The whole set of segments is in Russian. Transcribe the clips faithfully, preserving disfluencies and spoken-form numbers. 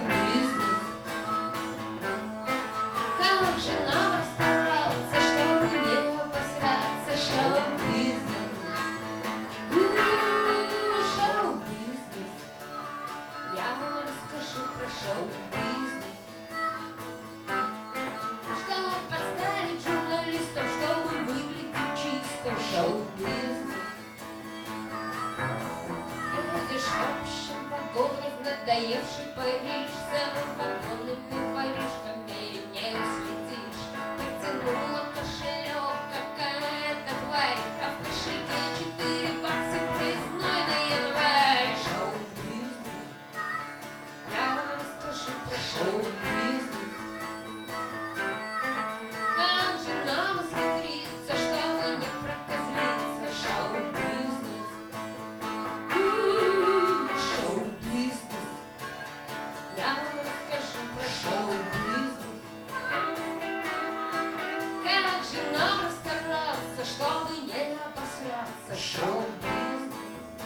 шоу-бизнес. Как же нам расстараться, чтобы не обосраться, шоу-бизнес. У-у-у, шоу-бизнес. Я вам расскажу про шоу-бизнес. Чтобы подставить журналистов, чтобы выглядеть чисто, шоу-бизнес. Едешь в общем вагоне в надоевший Париж, самым вагонными воришками не уследишь. Протянула кошелек какая-то тварь, а в кошельке четыре бакса проездной на январь. Шоу-бизнес. Я вам расскажу про шоу-бизнес. Как же нам исхитриться, чтобы не прокозлиться, шоу-бизнес. У-у-у, шоу-бизнес. Я вам расскажу про шоу-бизнес. Как же нам расстараться, чтобы не обосраться, шоу-бизнес.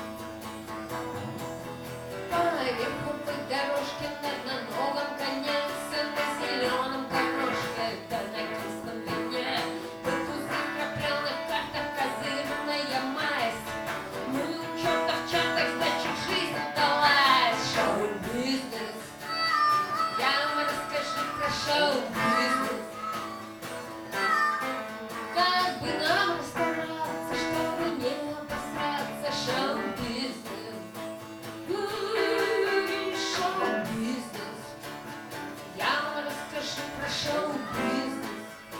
По верховой дорожке на одноногом коне, на зеленом горошке, да на кислом вине. Бутузы крапленых картах, козырная масть. Мы у черта в чатах, значит жизнь удалась. Шоу-бизнес. Я вам расскажу про шоу-бизнес. Как бы нам расстараться, чтобы не обосраться, шоу-бизнес. У-у-у, шоу-бизнес. Я вам расскажу про шоу-бизнес.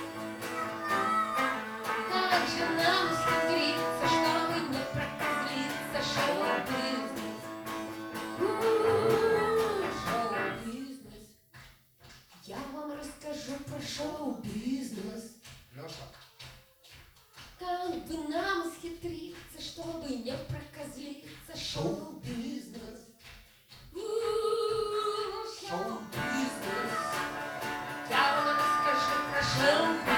Как же нам исхитриться, чтобы не прокозлиться, шоу-бизнес. У-у-у, шоу-бизнес. Я вам расскажу про шоу-бизнес. Леша. Как бы нам исхитриться, чтобы не прокозлиться, шоу-бизнес. У-у-у, шоу-бизнес. Я вам расскажу про шоу-бизнес.